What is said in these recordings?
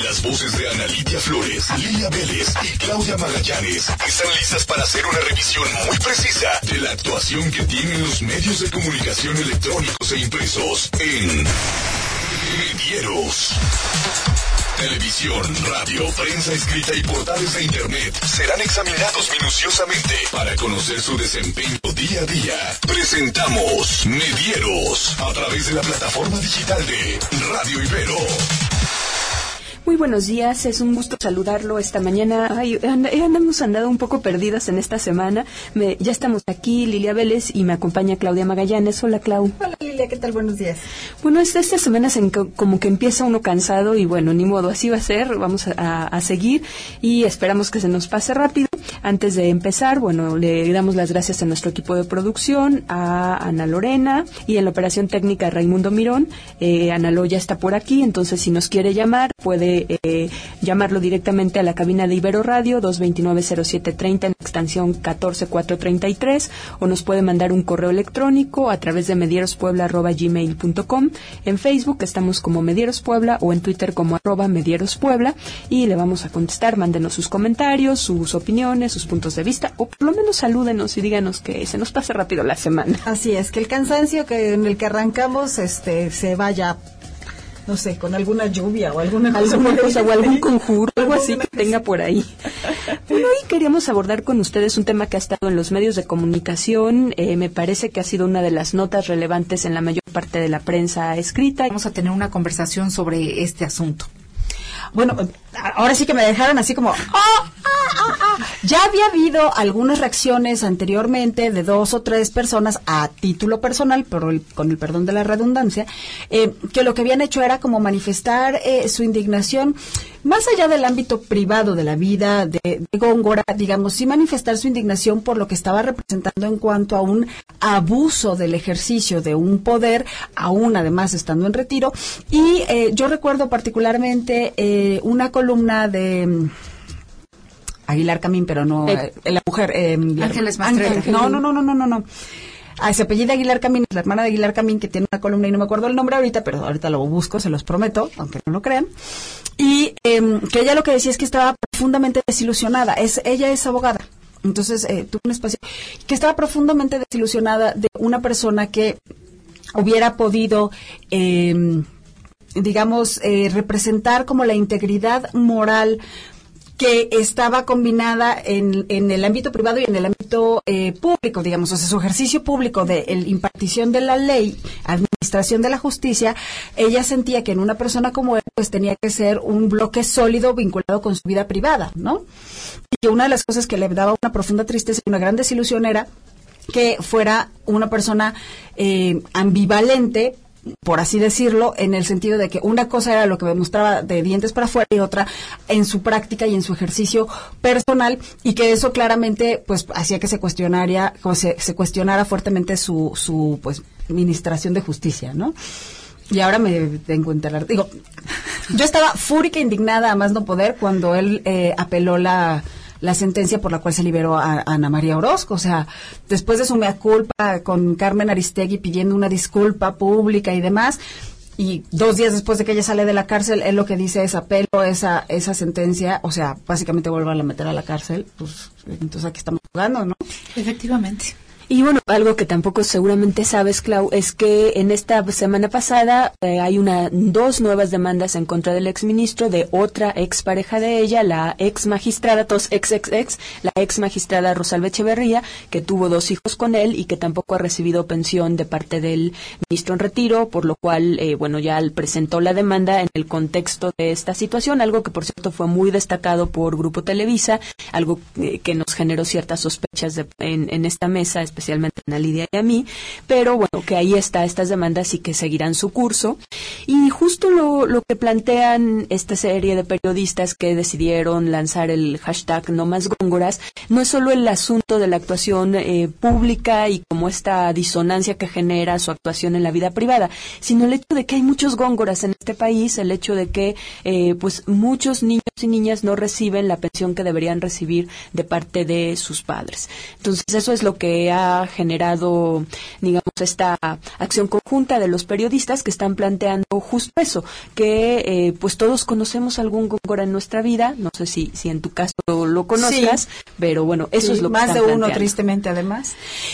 Las voces de Ana Lidia Flores, Lilia Vélez y Claudia Magallanes están listas para hacer una revisión muy precisa de la actuación que tienen los medios de comunicación electrónicos e impresos en Medieros. Televisión, radio, prensa escrita y portales de internet serán examinados minuciosamente para conocer su desempeño día a día. Presentamos Medieros a través de la plataforma digital de Radio Ibero. Muy buenos días, es un gusto saludarlo esta mañana. Hemos andado un poco perdidas en esta semana. Ya estamos aquí, Lilia Vélez, y me acompaña Claudia Magallanes. Hola, Clau. Hola, Lilia, ¿qué tal? Buenos días. Bueno, esta semana como que empieza uno cansado y bueno, ni modo, así va a ser. Vamos a seguir y esperamos que se nos pase rápido. Antes de empezar, bueno, le damos las gracias a nuestro equipo de producción, a Ana Lorena y en la operación técnica a Raimundo Mirón. Ana Lo ya está por aquí, entonces si nos quiere llamar, puede llamarlo directamente a la cabina de Ibero Radio 229-0730 en extensión 14433 o nos puede mandar un correo electrónico a través de medierospuebla@gmail.com. En Facebook estamos como Medieros Puebla o en Twitter como @MedierosPuebla y le vamos a contestar. Mándenos sus comentarios, sus opiniones, sus puntos de vista o por lo menos salúdenos y díganos que se nos pase rápido la semana. Así es, que el cansancio en el que arrancamos se vaya, no sé, con alguna lluvia o alguna cosa o algún conjuro, algo así que tenga por ahí. Bueno, hoy queríamos abordar con ustedes un tema que ha estado en los medios de comunicación. Me parece que ha sido una de las notas relevantes en la mayor parte de la prensa escrita. Vamos a tener una conversación sobre este asunto. Bueno, ahora sí que me dejaron así como... Ya había habido algunas reacciones anteriormente de 2 o 3 personas a título personal, pero con el perdón de la redundancia, que lo que habían hecho era como manifestar su indignación más allá del ámbito privado de la vida de Góngora, digamos, sí manifestar su indignación por lo que estaba representando en cuanto a un abuso del ejercicio de un poder, aún además estando en retiro. Y yo recuerdo particularmente una columna de... Aguilar Camín, pero no la mujer. Ángeles Mastreta. No. Se apellida Aguilar Camín, es la hermana de Aguilar Camín que tiene una columna y no me acuerdo el nombre ahorita, pero ahorita lo busco, se los prometo, aunque no lo crean. Y que ella lo que decía es que estaba profundamente desilusionada. Ella es abogada. Entonces tuvo un espacio que estaba profundamente desilusionada de una persona que hubiera podido representar como la integridad moral que estaba combinada en el ámbito privado y en el ámbito público, digamos, o sea, su ejercicio público de impartición de la ley, administración de la justicia. Ella sentía que en una persona como él, pues tenía que ser un bloque sólido vinculado con su vida privada, ¿no? Y que una de las cosas que le daba una profunda tristeza y una gran desilusión era que fuera una persona ambivalente, por así decirlo, en el sentido de que una cosa era lo que mostraba de dientes para afuera y otra en su práctica y en su ejercicio personal, y que eso claramente pues hacía que se cuestionara fuertemente su pues administración de justicia, ¿no? Y ahora me tengo enterar. Digo, yo estaba fúrica, indignada a más no poder cuando él apeló la sentencia por la cual se liberó a Ana María Orozco. O sea, después de su mea culpa con Carmen Aristegui pidiendo una disculpa pública y demás, y 2 días después de que ella sale de la cárcel, él lo que dice es apelo esa sentencia, o sea, básicamente vuelve a meter a la cárcel, pues entonces aquí estamos jugando, ¿no? Efectivamente. Y bueno, algo que tampoco seguramente sabes, Clau, es que en esta semana pasada hay 2 nuevas demandas en contra del exministro de otra expareja de ella, la ex magistrada, la ex magistrada Rosalba Echeverría, que tuvo 2 hijos con él y que tampoco ha recibido pensión de parte del ministro en retiro, por lo cual, ya presentó la demanda en el contexto de esta situación, algo que por cierto fue muy destacado por Grupo Televisa, algo que nos generó ciertas sospechas en esta mesa, especialmente a Lidia y a mí, pero bueno, que ahí está estas demandas y que seguirán su curso. Y justo lo que plantean esta serie de periodistas que decidieron lanzar el hashtag No Más Góngoras, no es solo el asunto de la actuación pública y como esta disonancia que genera su actuación en la vida privada, sino el hecho de que hay muchos góngoras en este país, el hecho de que pues muchos niños y niñas no reciben la pensión que deberían recibir de parte de sus padres. Entonces eso es lo que ha ha generado, digamos, esta acción conjunta de los periodistas que están planteando justo eso, que pues todos conocemos algún Góngora en nuestra vida, no sé si en tu caso lo conozcas, sí, pero bueno, eso es lo que más están de uno planteando. Tristemente además.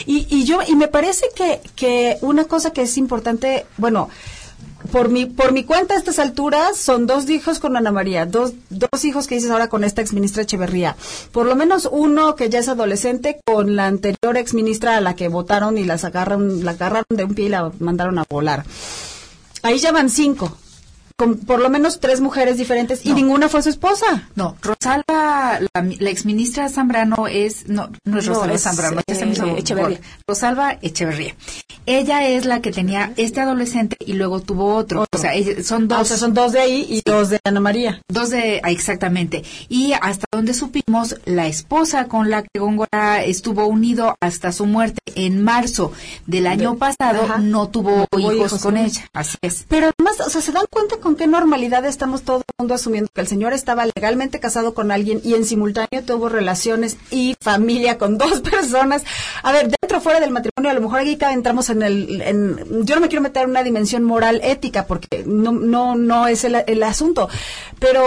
Y me parece que una cosa que es importante, bueno, por mi cuenta a estas alturas son 2 hijos con Ana María, dos hijos que dices ahora con esta exministra Echeverría, por lo menos uno que ya es adolescente con la anterior exministra a la que votaron y la agarraron de un pie y la mandaron a volar. Ahí ya van 5. Con por lo menos 3 mujeres diferentes, y ninguna fue su esposa. No, Rosalba, la exministra Zambrano no es Rosalba Zambrano, Echeverría. Rosalba Echeverría. Ella es la que tenía este adolescente y luego tuvo otro. O sea, son 2. Son 2 de ahí y 2 de Ana María. 2 exactamente. Y hasta donde supimos, la esposa con la que Góngora estuvo unido hasta su muerte en marzo del año pasado, no tuvo hijos con ella. Así es. Pero además, o sea, ¿se dan cuenta con qué normalidad estamos todo el mundo asumiendo que el señor estaba legalmente casado con alguien y en simultáneo tuvo relaciones y familia con 2 personas? A ver, dentro o fuera del matrimonio, a lo mejor aquí entramos yo no me quiero meter en una dimensión moral ética porque no es el asunto, pero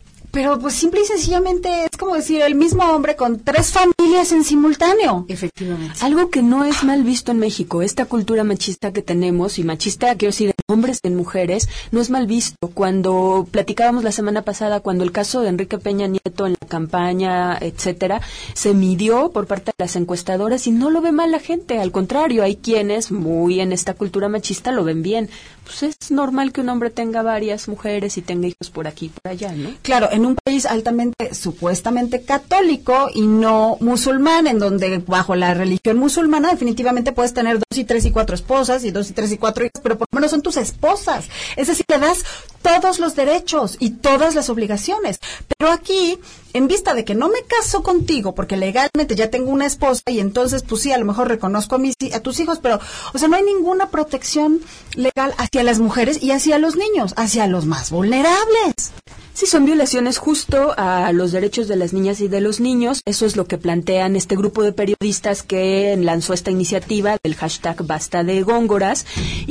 pues simple y sencillamente es como decir el mismo hombre con 3 familias en simultáneo. Efectivamente. Algo que no es mal visto en México, esta cultura machista que tenemos, y machista quiero decir en hombres y en mujeres, no es mal visto. Cuando platicábamos la semana pasada, cuando el caso de Enrique Peña Nieto en la campaña, etcétera, se midió por parte de las encuestadoras y no lo ve mal la gente, al contrario, hay quienes muy en esta cultura machista lo ven bien. Pues es normal que un hombre tenga varias mujeres y tenga hijos por aquí y por allá, ¿no? Claro, en un país altamente, supuestamente católico y no musulmán, en donde bajo la religión musulmana definitivamente puedes tener 2 y 3 y 4 esposas y 2 y 3 y 4 hijas, pero por lo menos son tus esposas. Es decir, le das todos los derechos y todas las obligaciones. Pero aquí, en vista de que no me caso contigo porque legalmente ya tengo una esposa y entonces pues sí, a lo mejor reconozco a tus hijos, pero o sea, no hay ninguna protección legal hacia las mujeres y hacia los niños, hacia los más vulnerables. Sí, son violaciones justo a los derechos de las niñas y de los niños. Eso es lo que plantean este grupo de periodistas que lanzó esta iniciativa del hashtag Basta de Góngoras.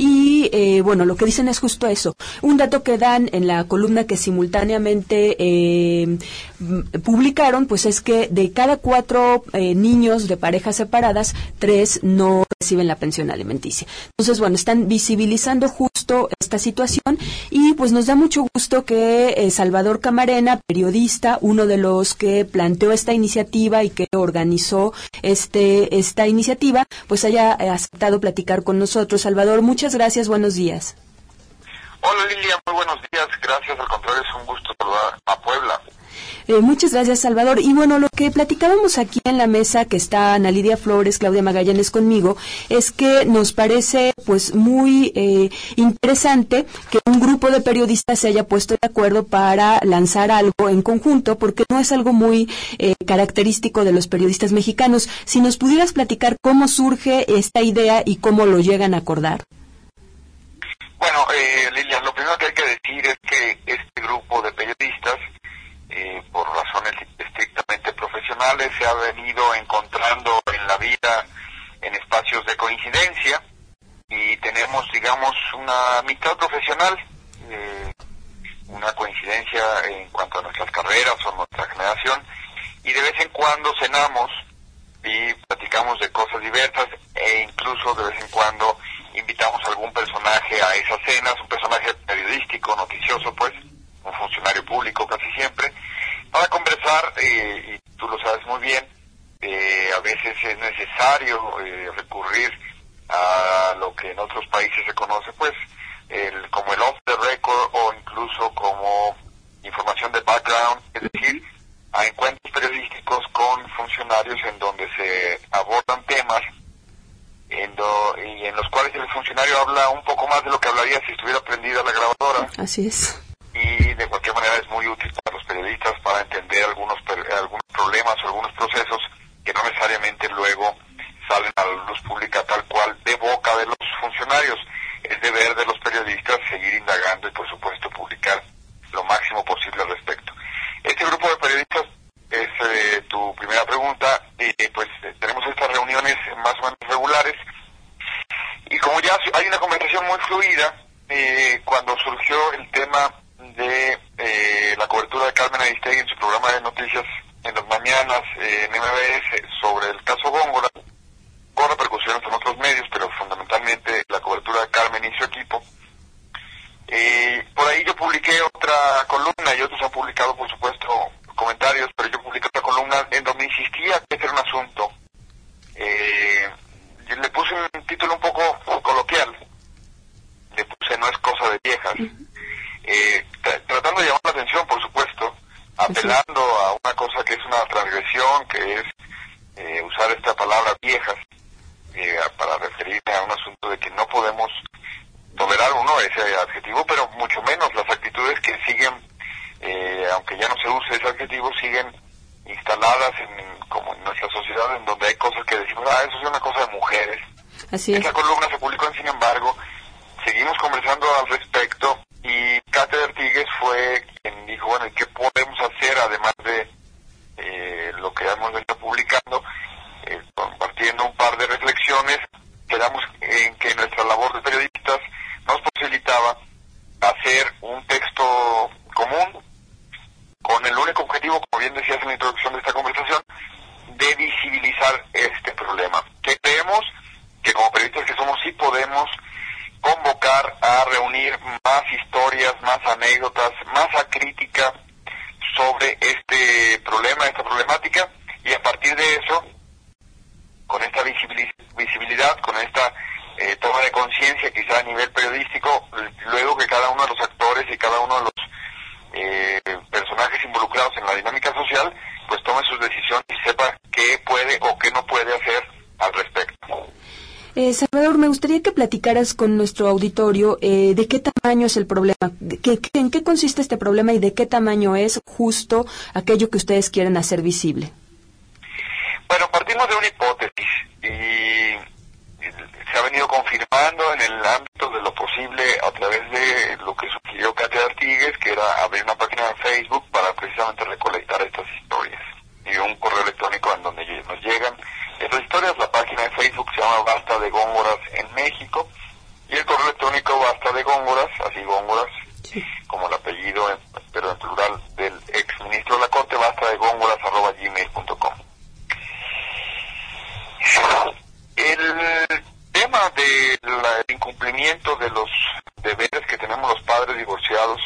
Y, bueno, lo que dicen es justo eso. Un dato que dan en la columna que simultáneamente publicaron, pues es que de cada 4 niños de parejas separadas, 3 no reciben la pensión alimenticia. Entonces, bueno, están visibilizando justo esta situación y pues nos da mucho gusto que Salvador Camarena, periodista, uno de los que planteó esta iniciativa y que organizó esta iniciativa, pues haya aceptado platicar con nosotros. Salvador, muchas gracias, buenos días. Hola Lilia, muy buenos días, gracias, al contrario es un gusto saludar a Puebla. Muchas gracias, Salvador. Y bueno, lo que platicábamos aquí en la mesa, que está Ana Lidia Flores, Claudia Magallanes conmigo, es que nos parece pues muy interesante que un grupo de periodistas se haya puesto de acuerdo para lanzar algo en conjunto, porque no es algo muy característico de los periodistas mexicanos. Si nos pudieras platicar cómo surge esta idea y cómo lo llegan a acordar. Bueno, Lilia, lo primero que hay que decir es que este grupo de periodistas, por razones estrictamente profesionales, se ha venido encontrando en la vida en espacios de coincidencia y tenemos, digamos, una amistad profesional, una coincidencia en cuanto a nuestras carreras o nuestra generación, y de vez en cuando cenamos y platicamos de cosas diversas e incluso de vez en cuando invitamos a algún personaje a esas cenas, un personaje periodístico, noticioso, pues, un funcionario público casi siempre, para conversar, y tú lo sabes muy bien, a veces es necesario recurrir a lo que en otros países se conoce, pues, como el off the record o incluso como información de background, es decir, a encuentros periodísticos con funcionarios en donde se abordan temas y en los cuales el funcionario habla un poco más de lo que hablaría si estuviera prendida la grabadora. Así es. Y de cualquier manera es muy útil para los periodistas para entender algunos problemas o algunos procesos que no necesariamente luego salen a la luz pública tal cual de boca de los funcionarios. Es deber de los periodistas seguir indagando y por supuesto publicar lo máximo posible al respecto. Este grupo de periodistas es tu primera pregunta, pues tenemos estas reuniones más o menos fluida cuando surgió el tema de la cobertura de Carmen Aristegui en su programa de noticias en las mañanas en MBS sobre el caso Góngora, con repercusiones en otros medios, pero fundamentalmente la cobertura de Carmen y su equipo. Por ahí yo publiqué otra columna y otros han publicado, por supuesto, comentarios, pero yo publiqué otra columna en donde insistía que este era un asunto. Le puse un título un poco coloquial, le puse "No es cosa de viejas", tratando de llamar la atención, por supuesto, apelando a una cosa que es una transgresión, que es usar esta palabra viejas para referirme a un asunto de que no podemos tolerar ese adjetivo, pero mucho menos las actitudes que siguen, aunque ya no se use ese adjetivo, siguen instaladas como en nuestra sociedad, en donde hay cosas que decimos, eso es una cosa de mujeres. Así es. Esa columna se publicó Sin Embargo, seguimos conversando al respecto y Katia Artigues fue quien dijo, bueno, ¿y qué podemos hacer además de lo que hemos venido publicando? Compartiendo un par de reflexiones, quedamos en que nuestra labor de periodistas nos posibilitaba hacer un texto común con el único objetivo, como bien decías en la introducción de esta conversación, de visibilizar este problema. Que creemos que como periodistas que somos sí podemos convocar a reunir más historias, más anécdotas, más crítica sobre este problema, esta problemática, y a partir de eso, con esta visibilidad, con esta toma de conciencia quizá a nivel periodístico, luego que cada uno de los actores y cada uno de los personajes involucrados en la dinámica social, pues tome sus decisiones y sepa qué puede o qué no puede hacer al respecto. Salvador, me gustaría que platicaras con nuestro auditorio de qué tamaño es el problema, en qué consiste este problema y de qué tamaño es justo aquello que ustedes quieren hacer visible. Bueno, partimos de una hipótesis y se ha venido confirmando en el ámbito de lo posible a través de lo que sugirió Katia Artigues, que era abrir una página de Facebook para precisamente recolectar estas historias y un correo electrónico en donde nos llegan estas historias. La página de Facebook se llama Basta de Góngoras en México y el correo electrónico Basta de Góngoras, así Góngoras, sí, como el apellido, pero en plural, del exministro de la Corte, bastadegóngoras@gmail.com. El tema del incumplimiento de los deberes que tenemos los padres divorciados,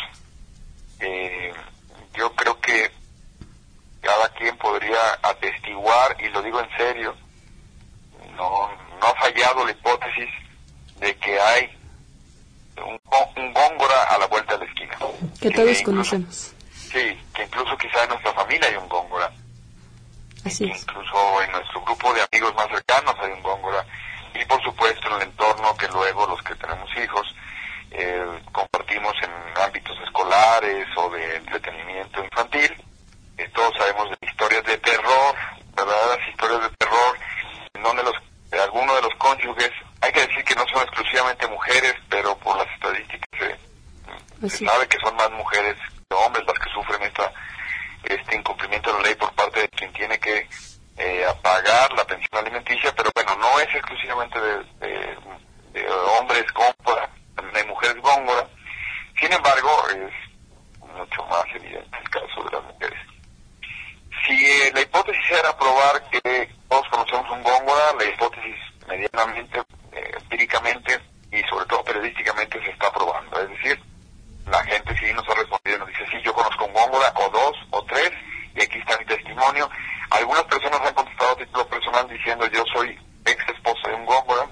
yo creo que cada quien podría atestiguar, y lo digo en serio, no ha fallado la hipótesis de que hay un Góngora a la vuelta de la esquina. Que todos conocemos. Sí, que incluso quizá en nuestra familia hay un Góngora. Así es. Incluso en nuestro grupo de amigos más cercanos hay un Góngora. Y por supuesto en el entorno que luego los que tenemos hijos compartimos en ámbitos escolares o de entretenimiento infantil. Todos sabemos de historias de terror, verdaderas historias de terror, en donde algunos de los cónyuges, hay que decir que no son exclusivamente mujeres, pero por las estadísticas se sabe que son más mujeres que hombres las que sufren este incumplimiento de la ley por parte de quien tiene que pagar la pensión alimenticia, pero bueno, no es exclusivamente de hombres góngora, también hay mujeres góngora. Sin embargo, es mucho más evidente el caso de las mujeres. Si la hipótesis era probar que todos conocemos un Góngora, la hipótesis medianamente, empíricamente y sobre todo periodísticamente se está probando. Es decir, la gente sí nos ha respondido, nos dice, sí, yo conozco un Góngora, o dos, o tres, y aquí está mi testimonio. Algunas personas han contestado a título personal diciendo, yo soy ex esposa de un Góngora,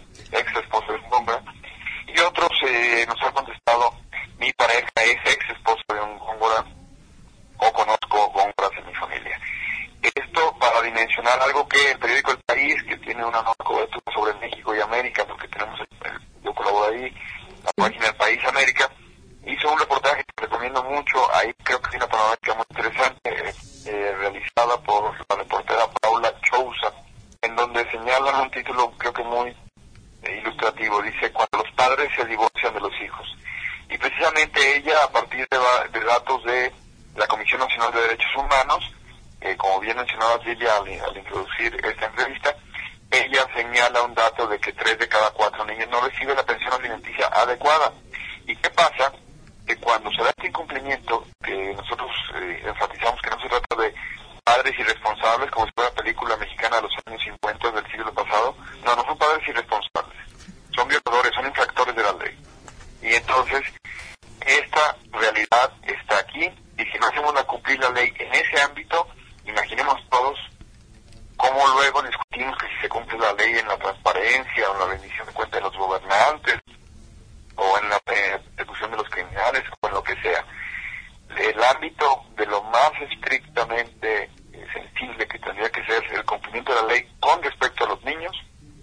y otros nos han contestado, mi pareja es ex esposa de un Góngora, o conozco Góngoras en mi familia. Esto para dimensionar algo que el periódico El País, que tiene una nueva cobertura sobre México y América, porque tenemos yo colaboro ahí, la página del País América, hizo un reportaje que recomiendo mucho. Ahí creo que tiene una panorámica muy interesante, realizada por la reportera Paula Chousa, en donde señalan un título creo que muy ilustrativo. Dice, cuando los padres se divorcian de los hijos. Y precisamente ella, a partir de datos de la Comisión Nacional de Derechos Humanos, como bien mencionaba Lilia al introducir esta entrevista, ella señala un dato de que 3 de cada 4 niños no reciben la pensión alimenticia adecuada. ¿Y qué pasa? Que cuando se da este incumplimiento, que nosotros enfatizamos que no se trata de padres irresponsables, como si fuera película mexicana de los años 50 del siglo pasado, no son padres irresponsables, son violadores, son infractores de la ley. Y entonces, esta realidad está aquí, y si no hacemos cumplir la ley en ese ámbito, imaginemos todos cómo luego discutimos que si se cumple la ley en la transparencia o en la rendición de cuentas de los gobernantes o en la persecución de los criminales o en lo que sea. El ámbito de lo más estrictamente sensible que tendría que ser el cumplimiento de la ley con respecto a los niños,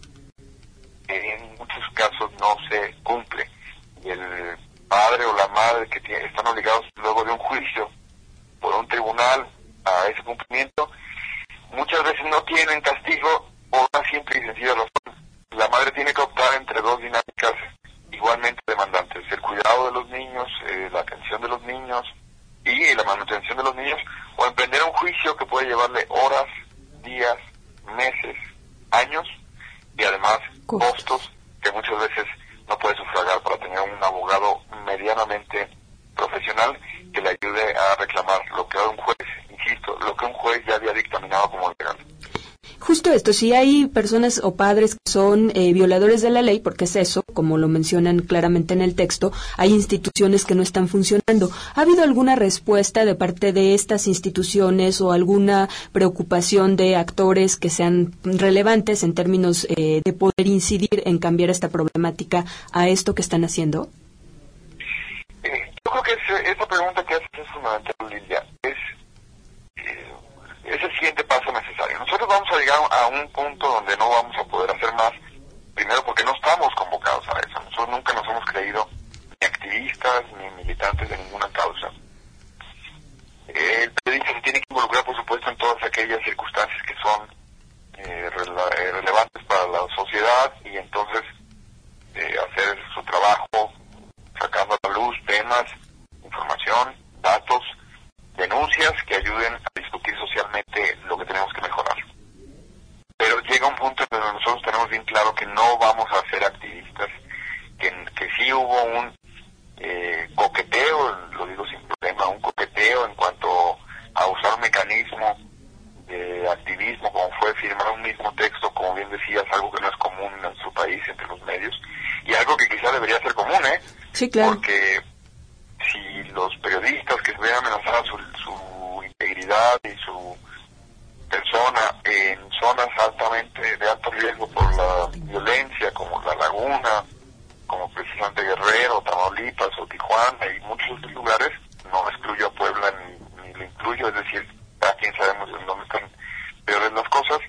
en muchos casos no se cumple. Y el padre o la madre que están obligados luego de un juicio por un tribunal a ese cumplimiento, muchas veces no tienen castigo por una simple y sencilla razón. La madre tiene que optar entre dos dinámicas igualmente demandantes: el cuidado de los niños, la atención de los niños y la manutención de los niños, o emprender un juicio que puede llevarle horas, días, meses, años, y además costos que muchas veces no puede sufragar para tener un abogado medianamente profesional que le ayude a reclamar lo que un juez, insisto, lo que un juez ya había dictaminado como legal. Justo esto, si hay personas o padres que son violadores de la ley, porque es eso, como lo mencionan claramente en el texto, hay instituciones que no están funcionando. ¿Ha habido alguna respuesta de parte de estas instituciones o alguna preocupación de actores que sean relevantes en términos de poder incidir en cambiar esta problemática a esto que están haciendo? Yo creo que esa pregunta que haces es fundamental, Lilia. Es el siguiente paso necesario. Nosotros vamos a llegar a un punto donde no vamos a poder hacer más, primero porque no estamos convocados a eso. Nosotros nunca nos hemos creído ni activistas ni militantes de ninguna causa. El periodista se tiene que involucrar, por supuesto, en todas aquellas circunstancias que son relevantes para la sociedad, y entonces hacer su trabajo sacando a la luz temas, información, datos, denuncias que ayuden a discutir socialmente lo que tenemos que mejorar. Pero llega un punto en donde nosotros tenemos bien claro que no vamos a ser activistas, que sí hubo un coqueteo, lo digo sin problema, un coqueteo en cuanto a usar un mecanismo de activismo como fue firmar un mismo texto, como bien decías, algo que no es común en nuestro país entre los medios, y algo que quizá debería ser común, Sí, claro. Porque si los periodistas que se ven amenazada su integridad y su persona en zonas altamente de alto riesgo por la violencia, como La Laguna, como precisamente Guerrero, Tamaulipas o Tijuana y muchos lugares, no excluyo a Puebla ni lo incluyo, es decir, a quién sabemos en dónde están peores las cosas.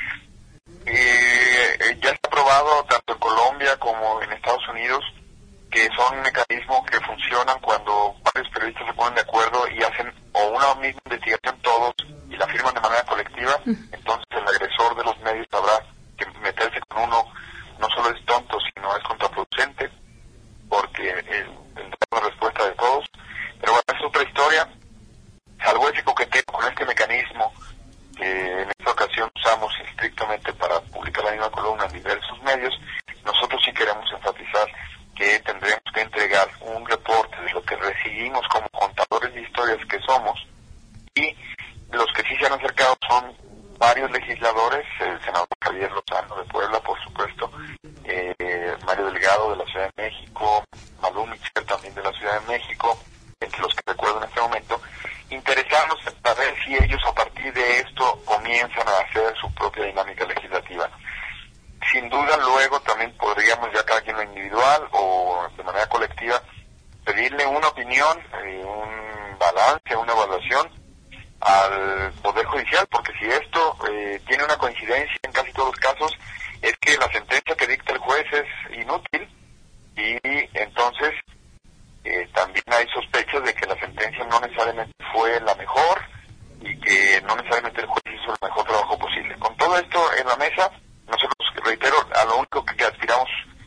Ya está probado tanto en Colombia como en Estados Unidos que son mecanismos que funcionan cuando varios periodistas se ponen de acuerdo y hacen o una misma investigación todos y la firman de manera colectiva. Entonces el agresor de los medios sabrá que meterse con uno no solo es tonto, sino es contraproducente, porque tendrá la respuesta de todos. Pero bueno, es otra historia. Salvo ese coqueteo con este mecanismo que en esta ocasión usamos estrictamente para publicar la misma columna en diversos medios, nosotros sí queremos enfatizar que tendremos que entregar un reporte de lo que recibimos como contadores de historias que somos, y los que sí se han acercado son varios legisladores, el senador Javier Lozano de Puebla, por supuesto, Mario Delgado de la Ciudad de México, Malú Michel también de la Ciudad de México, entre los que recuerdo en este momento, interesados a ver si ellos a partir de esto comienzan a hacer su propia dinámica legislativa. Sin duda luego también podríamos, ya cada quien lo individual o de manera colectiva, pedirle una opinión, un balance, una evaluación al Poder Judicial, porque si esto tiene una coincidencia en casi todos los casos, es que la sentencia que dicta el juez es inútil, y entonces también hay sospechas de que la sentencia no necesariamente fue la mejor y que no necesariamente el juez hizo el mejor trabajo posible. Con todo esto en la mesa, nosotros, reitero, a lo único que aspirábamos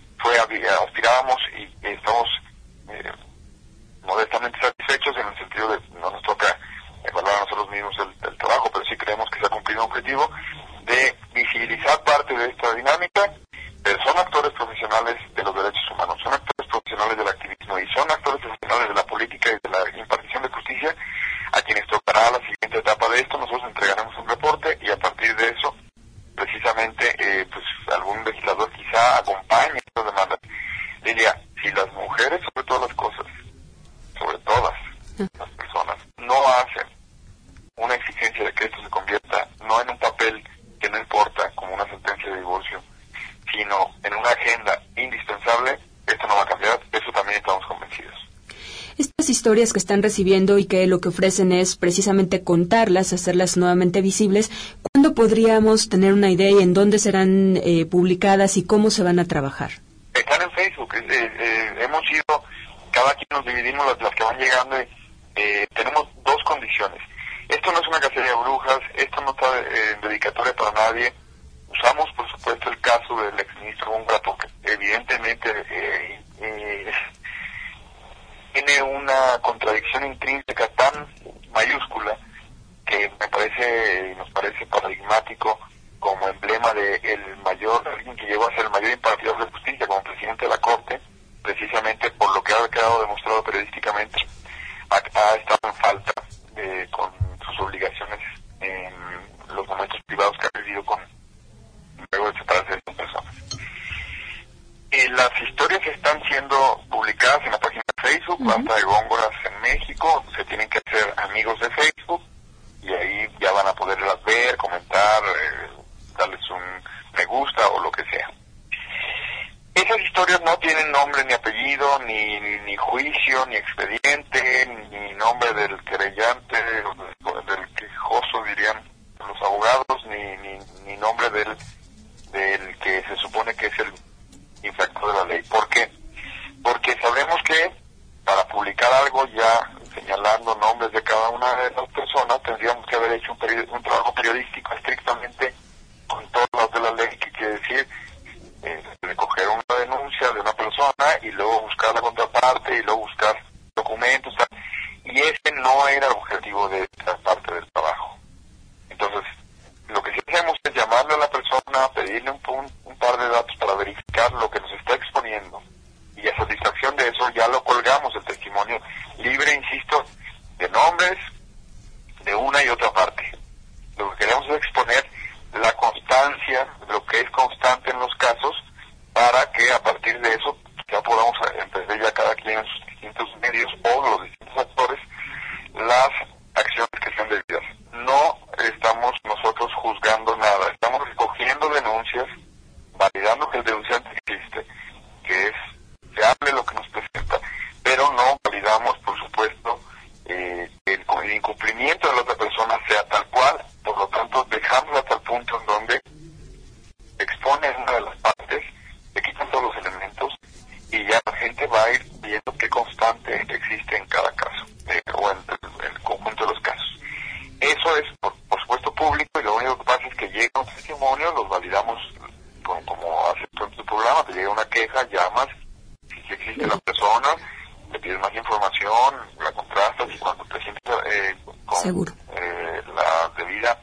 y estamos modestamente satisfechos, en el sentido de no nos toca evaluar a nosotros mismos el trabajo, pero sí creemos que se ha cumplido un objetivo de visibilizar parte de esta profesionales de los derechos humanos, son actores profesionales del activismo y son actores profesionales de la política y de la impartición de justicia, a quienes tocará la siguiente etapa de esto. Nosotros entregaremos un reporte y a partir de eso, precisamente, pues algún legislador quizá acompañe estas demandas. Lilia, si las mujeres, sobre todas las cosas, sobre todas las personas, no hacen una exigencia de que esto se convierta no en un papel que no importa, como una sentencia de divorcio, sino en una agenda indispensable, esto no va a cambiar. Eso también estamos convencidos. Estas historias que están recibiendo y que lo que ofrecen es precisamente contarlas, hacerlas nuevamente visibles, ¿cuándo podríamos tener una idea y en dónde serán publicadas y cómo se van a trabajar? Están en Facebook. Hemos ido, cada quien nos dividimos las que van llegando y tenemos dos condiciones. Esto no es una cacería de brujas, esto no está en dedicatoria para nadie. Usamos, por supuesto, el caso del exministro Góngora, porque evidentemente tiene una contradicción intrínseca tan mayúscula que nos parece paradigmático como emblema de alguien que llegó a ser el mayor impartidor de justicia como presidente de la Corte, precisamente por lo que ha quedado demostrado periodísticamente, ha estado en falta con sus obligaciones en los momentos privados que ha vivido luego de separarse de estas personas. Las historias están siendo publicadas en la página de Facebook, Basta de Góngoras en México. Se tienen que hacer amigos de Facebook y ahí ya van a poderlas ver, comentar, darles un me gusta o lo que sea. Esas historias no tienen nombre ni apellido, ni juicio, ni expediente, ni nombre del querellante, del quejoso, dirían los abogados, ni nombre del que se supone que es el infractor de la ley. ¿Por qué? Porque sabemos que para publicar algo ya señalando nombres de cada una de las personas tendríamos que haber hecho un trabajo periodístico estrictamente con todos los de la ley, que quiere decir recoger una denuncia de una persona y luego buscar la contraparte y luego buscar documentos, y ese no era el objetivo de esta parte del trabajo. Entonces, lo que sí hacemos es llamarle a la persona, pedirle un par de datos para verificar lo que nos está exponiendo, y a satisfacción de eso ya lo colgamos el testimonio libre, insisto, de nombres de una y otra parte. Lo que queremos es exponer la constancia, lo que es constante en los casos, para que a partir de eso ya podamos empezar ya cada quien en sus distintos medios o los distintos actores las acciones que sean debidas. No estamos nosotros juzgando nada, estamos recogiendo denuncias, validando que el denunciante existe, que es fiable lo que nos presenta, pero no validamos, por supuesto, que el incumplimiento de la otra persona sea tal cual. Por lo tanto, dejamos hasta el punto en donde expone una de las partes, se quitan todos los elementos y ya la gente va a ir viendo qué constante existe en cada caso, o en el conjunto de los casos. Eso es, por supuesto, público, y lo único que pasa es que llega un testimonio, los validamos como hace todo tu programa, te llega una queja, llamas, si existe la persona, le pides más información, la contrastas, y cuando te sientes con la debida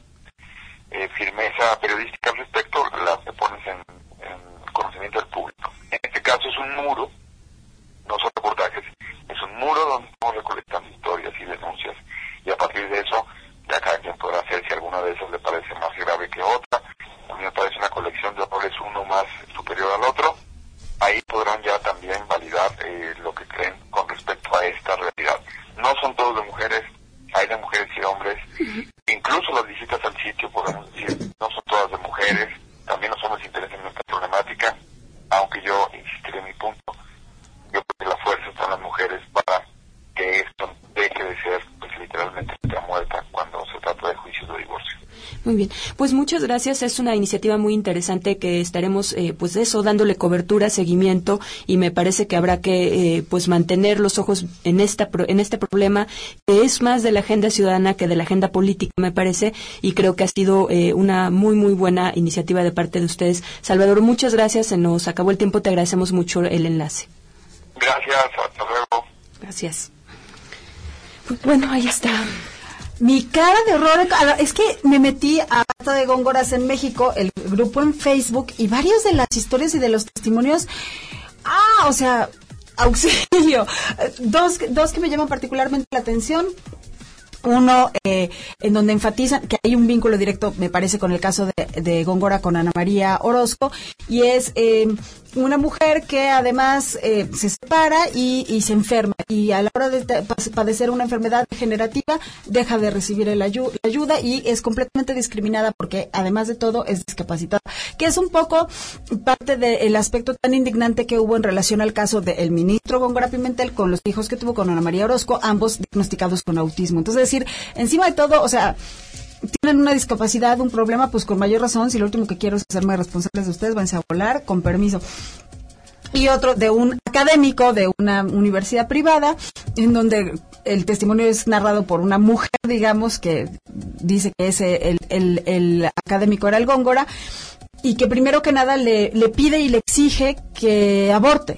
firmeza periodística al respecto, la pones en conocimiento del público. En este caso es un muro, no son reportajes, es un muro donde estamos recolectando historias y denuncias, y a partir de eso ya cada quien podrá hacer si alguna de esas le parece más grave que otra. A mí me parece una colección de errores, uno más superior al otro. Ahí podrán ya también validar lo que creen con respecto a esta realidad. No son todos de mujeres, hay de mujeres y hombres. Incluso las visitas al sitio, podemos decir, no son todas de mujeres. También los hombres se interesan en esta problemática, aunque yo insistiré en mi punto. Yo creo que la fuerza está en las mujeres para que esto deje de ser, pues, literalmente la muerta cuando se trata de juicios de divorcio. Muy bien, pues muchas gracias. Es una iniciativa muy interesante que estaremos, pues eso, dándole cobertura, seguimiento, y me parece que habrá que, pues, mantener los ojos en este problema, que es más de la agenda ciudadana que de la agenda política, me parece, y creo que ha sido una muy, muy buena iniciativa de parte de ustedes. Salvador, muchas gracias. Se nos acabó el tiempo. Te agradecemos mucho el enlace. Gracias. Hasta luego. Gracias. Pues bueno, ahí está. Mi cara de horror, es que me metí a Basta de Góngoras en México, el grupo en Facebook y varias de las historias y de los testimonios, o sea, auxilio. Dos que me llaman particularmente la atención. Uno, en donde enfatizan que hay un vínculo directo, me parece, con el caso de Góngora con Ana María Orozco, y es una mujer que además se separa y se enferma, y a la hora de padecer una enfermedad degenerativa deja de recibir la ayuda y es completamente discriminada porque además de todo es discapacitada, que es un poco parte del aspecto tan indignante que hubo en relación al caso del ministro Góngora Pimentel con los hijos que tuvo con Ana María Orozco, ambos diagnosticados con autismo. Entonces, es decir, encima de todo, o sea, tienen una discapacidad, un problema, pues con mayor razón, si lo último que quiero es hacerme responsables de ustedes, vanse a volar, con permiso. Y otro de un académico de una universidad privada, en donde el testimonio es narrado por una mujer, digamos, que dice que ese el académico era el Góngora, y que primero que nada le pide y le exige que aborte.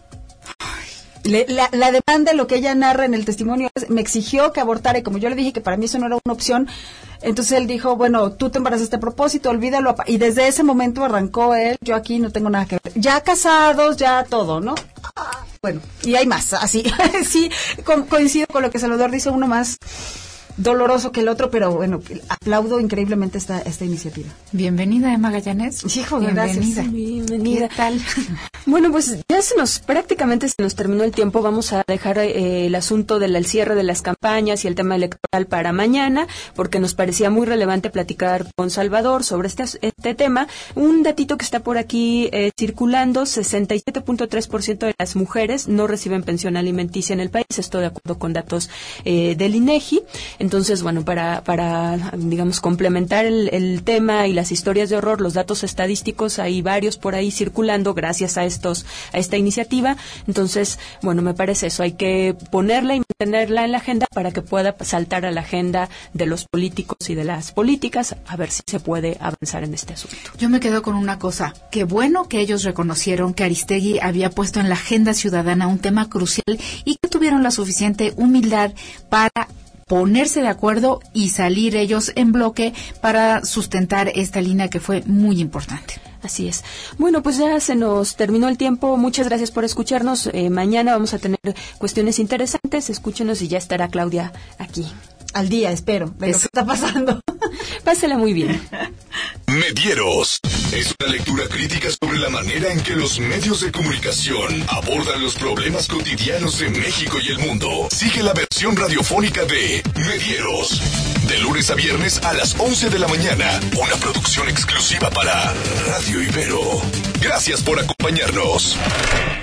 La demanda, lo que ella narra en el testimonio es, me exigió que abortara, y como yo le dije que para mí eso no era una opción, entonces él dijo, bueno, tú te embarazaste a propósito, olvídalo, y desde ese momento arrancó él, yo aquí no tengo nada que ver, ya casados, ya todo, ¿no? Bueno, y hay más, así, sí, coincido con lo que Salvador dice, uno más doloroso que el otro, pero bueno, aplaudo increíblemente esta iniciativa. Bienvenida, Emma Gallanes. Hijo, gracias. Bienvenida. ¿Qué tal? Bueno, pues ya prácticamente se nos terminó el tiempo. Vamos a dejar el asunto del cierre de las campañas y el tema electoral para mañana, porque nos parecía muy relevante platicar con Salvador sobre este tema. Un datito que está por aquí circulando, 67.3% de las mujeres no reciben pensión alimenticia en el país, esto de acuerdo con datos del INEGI. Entonces, bueno, para digamos, complementar el tema y las historias de horror, los datos estadísticos, hay varios por ahí circulando gracias a esta iniciativa. Entonces, bueno, me parece eso, hay que ponerla y mantenerla en la agenda para que pueda saltar a la agenda de los políticos y de las políticas, a ver si se puede avanzar en este asunto. Yo me quedo con una cosa, qué bueno que ellos reconocieron que Aristegui había puesto en la agenda ciudadana un tema crucial y que tuvieron la suficiente humildad para ponerse de acuerdo y salir ellos en bloque para sustentar esta línea que fue muy importante. Así es. Bueno, pues ya se nos terminó el tiempo. Muchas gracias por escucharnos. Mañana vamos a tener cuestiones interesantes. Escúchenos y ya estará Claudia aquí. Al día, espero, de lo que está pasando. Pásela muy bien. Medieros es una lectura crítica sobre la manera en que los medios de comunicación abordan los problemas cotidianos de México y el mundo. Sigue la versión radiofónica de Medieros, de lunes a viernes a las 11 de la mañana. Una producción exclusiva para Radio Ibero. Gracias por acompañarnos.